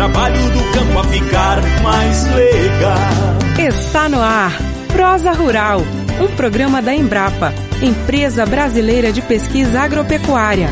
trabalho do campo a ficar mais legal. Está no ar Prosa Rural, um programa da Embrapa, Empresa Brasileira de Pesquisa Agropecuária.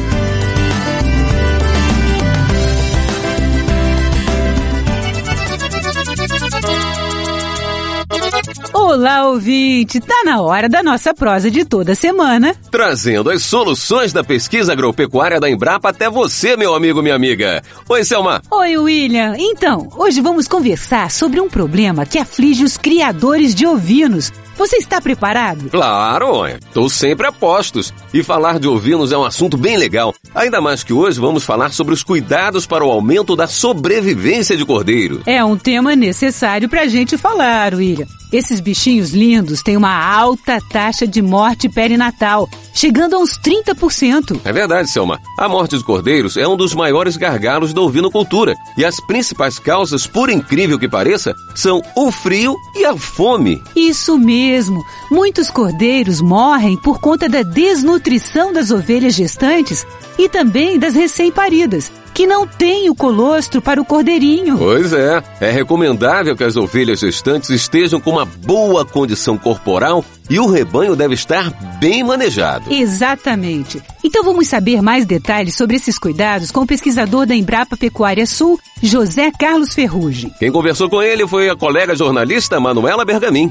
Olá, ouvinte! Tá na hora da nossa prosa de toda semana. Trazendo as soluções da pesquisa agropecuária da Embrapa até você, meu amigo, minha amiga. Oi, Selma. Oi, William. Então, hoje vamos conversar sobre um problema que aflige os criadores de ovinos. Você está preparado? Claro, estou sempre a postos. E falar de ovinos é um assunto bem legal. Ainda mais que hoje vamos falar sobre os cuidados para o aumento da sobrevivência de cordeiro. É um tema necessário para a gente falar, William. Esses bichinhos lindos têm uma alta taxa de morte perinatal, chegando a uns 30%. É verdade, Selma. A morte de cordeiros é um dos maiores gargalos da ovinocultura. E as principais causas, por incrível que pareça, são o frio e a fome. Isso mesmo. Muitos cordeiros morrem por conta da desnutrição das ovelhas gestantes e também das recém-paridas, que não têm o colostro para o cordeirinho. Pois é. É recomendável que as ovelhas gestantes estejam com uma boa condição corporal e o rebanho deve estar bem manejado. Exatamente. Então vamos saber mais detalhes sobre esses cuidados com o pesquisador da Embrapa Pecuária Sul, José Carlos Ferrugem. Quem conversou com ele foi a colega jornalista Manuela Bergamin.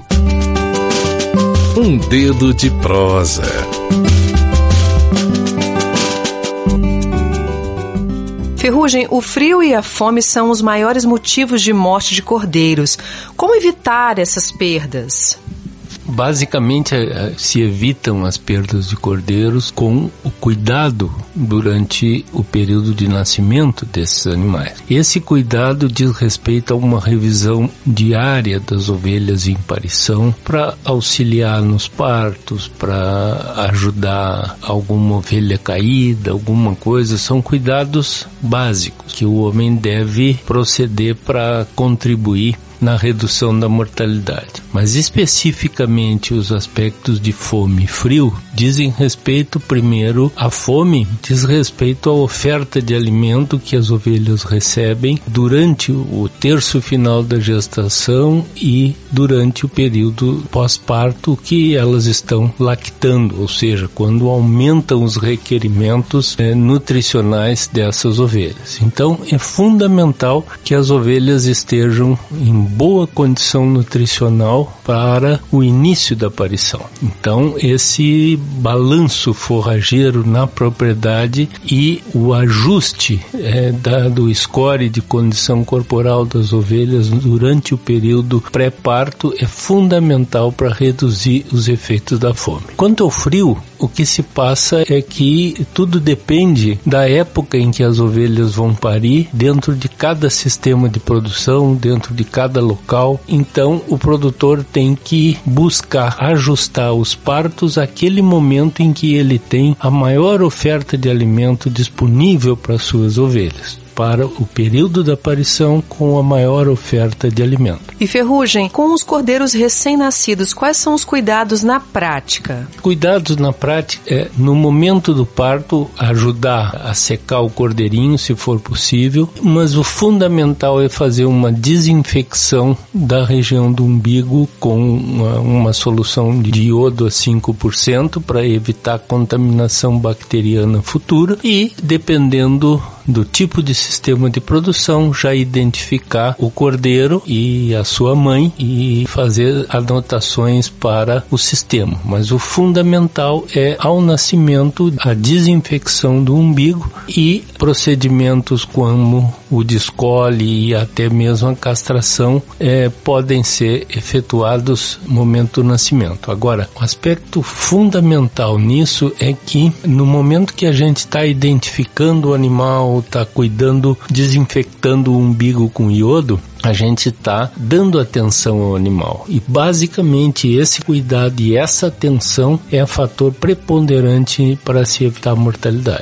Um dedo de prosa. Ferrugem, o frio e a fome são os maiores motivos de morte de cordeiros. Como evitar essas perdas? Basicamente, se evitam as perdas de cordeiros com o cuidado durante o período de nascimento desses animais. Esse cuidado diz respeito a uma revisão diária das ovelhas em parição para auxiliar nos partos, para ajudar alguma ovelha caída, alguma coisa. São cuidados básicos que o homem deve proceder para contribuir na redução da mortalidade. Mas especificamente os aspectos de fome e frio dizem respeito primeiro à fome, diz respeito à oferta de alimento que as ovelhas recebem durante o terço final da gestação e durante o período pós-parto que elas estão lactando, ou seja, quando aumentam os requerimentos nutricionais dessas ovelhas. Então é fundamental que as ovelhas estejam em boa condição nutricional para o início da aparição. Então, esse balanço forrageiro na propriedade e o ajuste do score de condição corporal das ovelhas durante o período pré-parto é fundamental para reduzir os efeitos da fome. Quanto ao frio, o que se passa é que tudo depende da época em que as ovelhas vão parir, dentro de cada sistema de produção, dentro de cada local. Então, o produtor tem que buscar ajustar os partos àquele momento em que ele tem a maior oferta de alimento disponível para suas ovelhas, para o período da aparição com a maior oferta de alimento. E Ferrugem, com os cordeiros recém-nascidos, quais são os cuidados na prática? Cuidados na prática é, no momento do parto, ajudar a secar o cordeirinho, se for possível, mas o fundamental é fazer uma desinfecção da região do umbigo com uma solução de iodo a 5% para evitar contaminação bacteriana futura e, dependendo do tipo de sistema de produção, já identificar o cordeiro e a sua mãe e fazer anotações para o sistema. Mas o fundamental é, ao nascimento, a desinfecção do umbigo e procedimentos como o descole e até mesmo a castração podem ser efetuados no momento do nascimento. Agora, o aspecto fundamental nisso é que no momento que a gente está identificando o animal, está cuidando, desinfectando o umbigo com iodo, a gente está dando atenção ao animal. E basicamente esse cuidado e essa atenção é o fator preponderante para se evitar a mortalidade.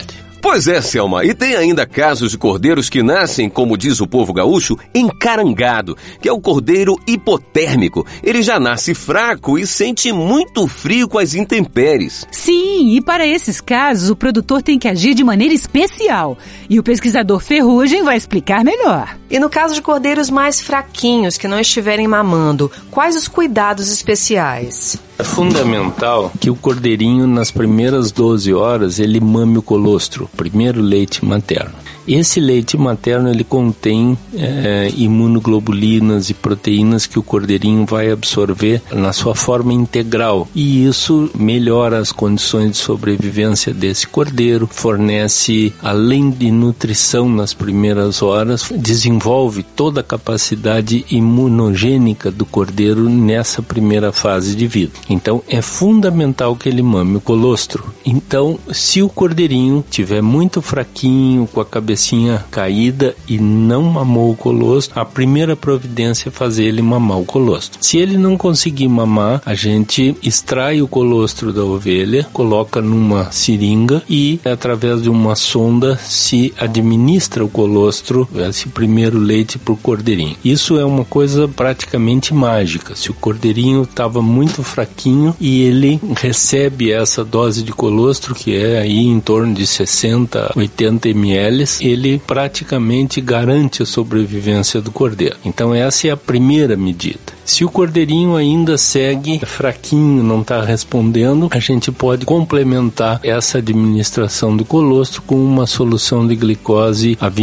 Pois é, Selma, e tem ainda casos de cordeiros que nascem, como diz o povo gaúcho, encarangado, que é o cordeiro hipotérmico. Ele já nasce fraco e sente muito frio com as intempéries. Sim, e para esses casos o produtor tem que agir de maneira especial. E o pesquisador Ferrugem vai explicar melhor. E no caso de cordeiros mais fraquinhos que não estiverem mamando, quais os cuidados especiais? É fundamental que o cordeirinho, nas primeiras 12 horas, ele mame o colostro, primeiro leite materno. Esse leite materno ele contém imunoglobulinas e proteínas que o cordeirinho vai absorver na sua forma integral. E isso melhora as condições de sobrevivência desse cordeiro, fornece, além de nutrição nas primeiras horas, desenvolve toda a capacidade imunogênica do cordeiro nessa primeira fase de vida. Então, é fundamental que ele mame o colostro. Então, se o cordeirinho estiver muito fraquinho, com a cabecinha caída e não mamou o colostro, a primeira providência é fazer ele mamar o colostro. Se ele não conseguir mamar, a gente extrai o colostro da ovelha, coloca numa seringa e, através de uma sonda, se administra o colostro, esse primeiro leite para o cordeirinho. Isso é uma coisa praticamente mágica. Se o cordeirinho estava muito fraquinho e ele recebe essa dose de colostro, que é aí em torno de 60, 80 ml, ele praticamente garante a sobrevivência do cordeiro. Então essa é a primeira medida. Se o cordeirinho ainda segue fraquinho, não está respondendo, a gente pode complementar essa administração do colostro com uma solução de glicose a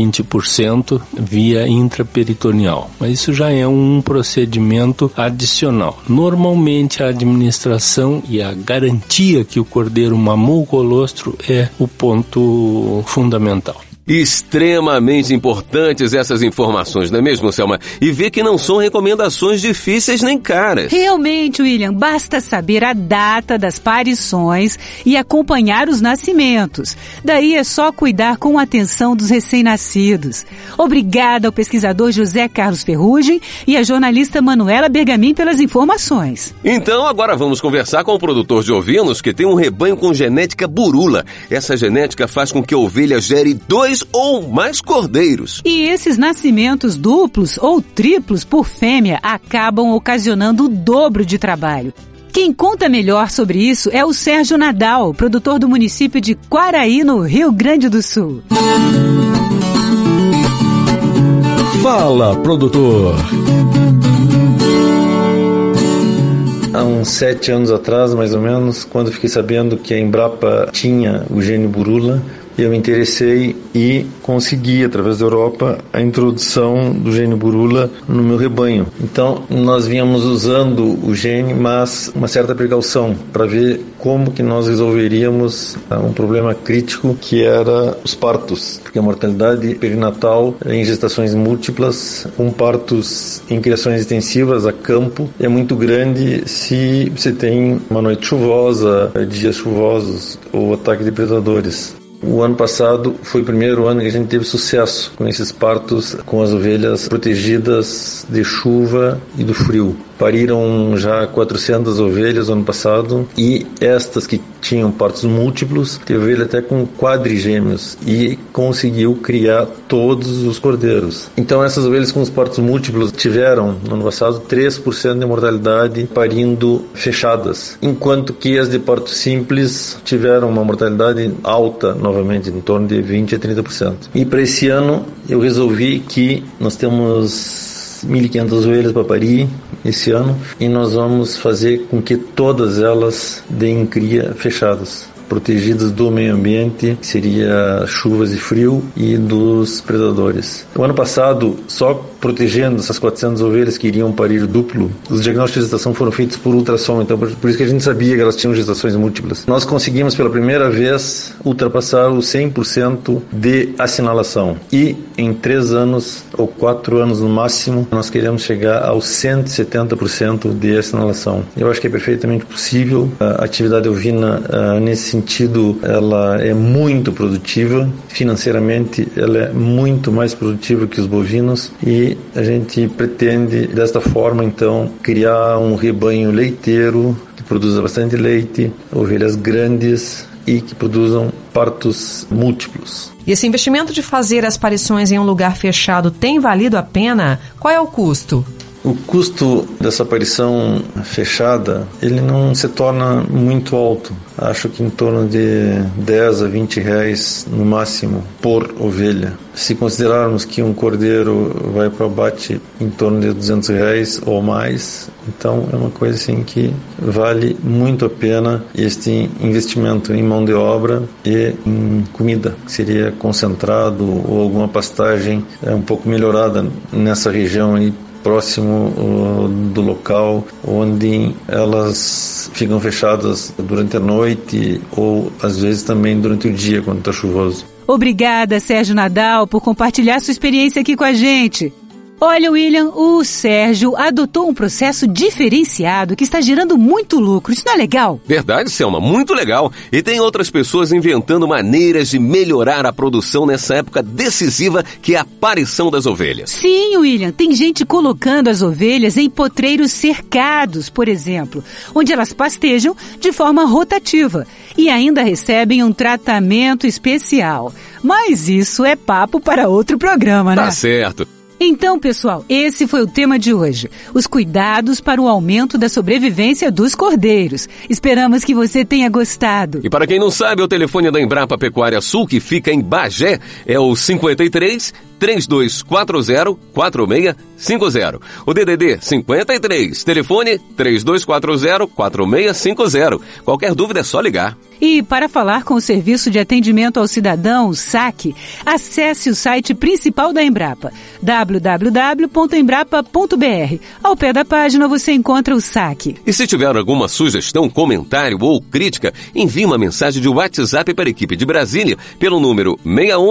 20% via intraperitoneal. Mas isso já é um procedimento adicional. Normalmente a administração e a garantia que o cordeiro mamou o colostro é o ponto fundamental. Extremamente importantes essas informações, não é mesmo, Selma? E vê que não são recomendações difíceis nem caras. Realmente, William, basta saber a data das parições e acompanhar os nascimentos. Daí é só cuidar com atenção dos recém-nascidos. Obrigada ao pesquisador José Carlos Ferrugem e à jornalista Manuela Bergamin pelas informações. Então, agora vamos conversar com o produtor de ovinos que tem um rebanho com genética burula. Essa genética faz com que a ovelha gere 2 ou mais cordeiros. E esses nascimentos duplos ou triplos por fêmea acabam ocasionando o dobro de trabalho. Quem conta melhor sobre isso é o Sérgio Nadal, produtor do município de Quaraí, no Rio Grande do Sul. Fala, produtor! Há uns 7 anos atrás, mais ou menos, quando fiquei sabendo que a Embrapa tinha o gene burula, eu me interessei e consegui, através da Europa, a introdução do gene burula no meu rebanho. Então, nós vínhamos usando o gene, mas uma certa precaução, para ver como que nós resolveríamos um problema crítico, que era os partos, porque a mortalidade perinatal em gestações múltiplas, com partos em criações extensivas a campo, é muito grande se você tem uma noite chuvosa, dias chuvosos ou ataque de predadores. O ano passado foi o primeiro ano que a gente teve sucesso com esses partos, com as ovelhas protegidas de chuva e do frio. Pariram já 400 ovelhas no ano passado, e estas que tinham partos múltiplos, teve ovelha até com quadrigêmeos, e conseguiu criar todos os cordeiros. Então essas ovelhas com os partos múltiplos tiveram, no ano passado, 3% de mortalidade parindo fechadas, enquanto que as de parto simples tiveram uma mortalidade alta, novamente, em torno de 20% a 30%. E para esse ano eu resolvi que nós temos 1.500 ovelhas para parir esse ano, e nós vamos fazer com que todas elas deem cria fechadas, protegidas do meio ambiente, que seria chuvas e frio, e dos predadores. O ano passado, só protegendo essas 400 ovelhas que iriam parir duplo, os diagnósticos de gestação foram feitos por ultrassom, então por isso que a gente sabia que elas tinham gestações múltiplas. Nós conseguimos pela primeira vez ultrapassar o 100% de assinalação, e em 3 anos ou 4 anos no máximo, nós queremos chegar aos 170% de assinalação. Eu acho que é perfeitamente possível. A atividade ovina, nesse sentido, ela é muito produtiva, financeiramente ela é muito mais produtiva que os bovinos, e a gente pretende desta forma então criar um rebanho leiteiro que produza bastante leite, ovelhas grandes e que produzam partos múltiplos. E esse investimento de fazer as parições em um lugar fechado tem valido a pena? Qual é o custo? O custo dessa aparição fechada, ele não se torna muito alto. Acho que em torno de 10 a 20 reais no máximo por ovelha. Se considerarmos que um cordeiro vai para o abate em torno de 200 reais ou mais, então é uma coisa assim que vale muito a pena este investimento em mão de obra e em comida, que seria concentrado ou alguma pastagem um pouco melhorada nessa região aí, próximo do local onde elas ficam fechadas durante a noite ou às vezes também durante o dia quando está chuvoso. Obrigada, Sérgio Nadal, por compartilhar sua experiência aqui com a gente. Olha, William, o Sérgio adotou um processo diferenciado que está gerando muito lucro. Isso não é legal? Verdade, Selma, muito legal. E tem outras pessoas inventando maneiras de melhorar a produção nessa época decisiva que é a aparição das ovelhas. Sim, William, tem gente colocando as ovelhas em potreiros cercados, por exemplo, onde elas pastejam de forma rotativa e ainda recebem um tratamento especial. Mas isso é papo para outro programa, né? Tá certo. Então, pessoal, esse foi o tema de hoje. Os cuidados para o aumento da sobrevivência dos cordeiros. Esperamos que você tenha gostado. E para quem não sabe, o telefone da Embrapa Pecuária Sul, que fica em Bagé, é o 53-3240-4650. O DDD 53, telefone 3240-4650. Qualquer dúvida é só ligar. E para falar com o Serviço de Atendimento ao Cidadão, o SAC, acesse o site principal da Embrapa, www.embrapa.br. Ao pé da página você encontra o SAC. E se tiver alguma sugestão, comentário ou crítica, envie uma mensagem de WhatsApp para a equipe de Brasília pelo número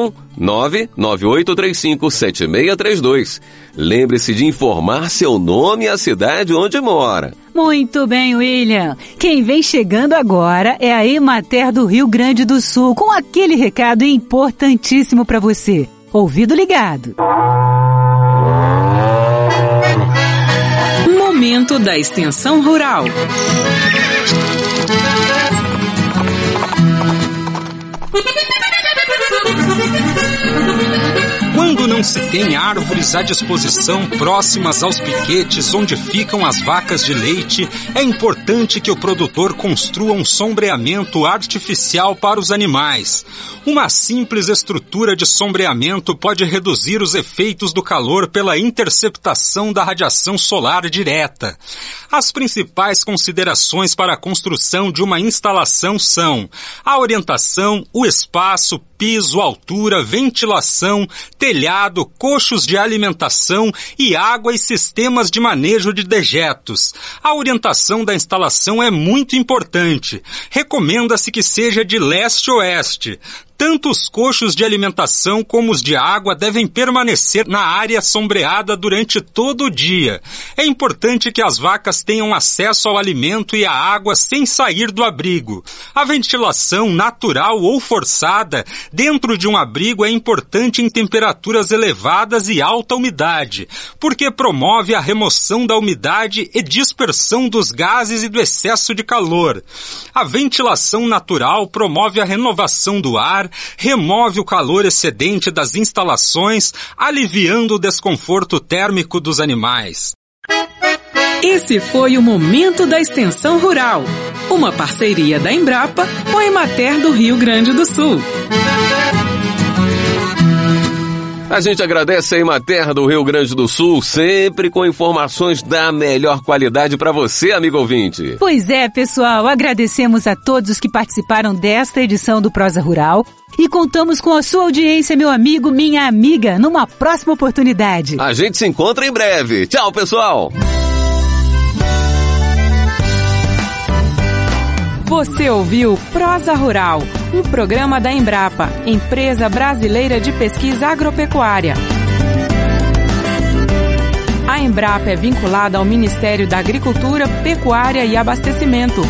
61998357632. Lembre-se de informar seu nome e a cidade onde mora. Muito bem, William. Quem vem chegando agora é a Emater do Rio Grande do Sul, com aquele recado importantíssimo para você. Ouvido ligado. Momento da Extensão Rural. Quando não se tem árvores à disposição próximas aos piquetes onde ficam as vacas de leite, é importante que o produtor construa um sombreamento artificial para os animais. Uma simples estrutura de sombreamento pode reduzir os efeitos do calor pela interceptação da radiação solar direta. As principais considerações para a construção de uma instalação são a orientação, o espaço, piso, altura, ventilação, telhado, coxos de alimentação e água e sistemas de manejo de dejetos. A orientação da instalação é muito importante. Recomenda-se que seja de leste-oeste. Tanto os coxos de alimentação como os de água devem permanecer na área sombreada durante todo o dia. É importante que as vacas tenham acesso ao alimento e à água sem sair do abrigo. A ventilação natural ou forçada dentro de um abrigo é importante em temperaturas elevadas e alta umidade, porque promove a remoção da umidade e dispersão dos gases e do excesso de calor. A ventilação natural promove a renovação do ar, remove o calor excedente das instalações, aliviando o desconforto térmico dos animais. Esse foi o Momento da Extensão Rural, uma parceria da Embrapa com a Emater do Rio Grande do Sul. A gente agradece a Emater do Rio Grande do Sul, sempre com informações da melhor qualidade para você, amigo ouvinte. Pois é, pessoal, agradecemos a todos os que participaram desta edição do Prosa Rural e contamos com a sua audiência, meu amigo, minha amiga, numa próxima oportunidade. A gente se encontra em breve. Tchau, pessoal! Você ouviu Prosa Rural, um programa da Embrapa, Empresa Brasileira de Pesquisa Agropecuária. A Embrapa é vinculada ao Ministério da Agricultura, Pecuária e Abastecimento.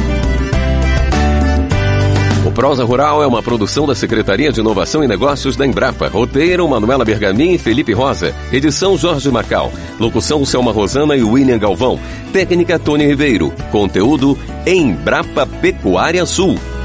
O Prosa Rural é uma produção da Secretaria de Inovação e Negócios da Embrapa. Roteiro, Manuela Bergamin e Felipe Rosa. Edição, Jorge Macau. Locução, Selma Rosana e William Galvão. Técnica, Tony Ribeiro. Conteúdo, Embrapa Pecuária Sul.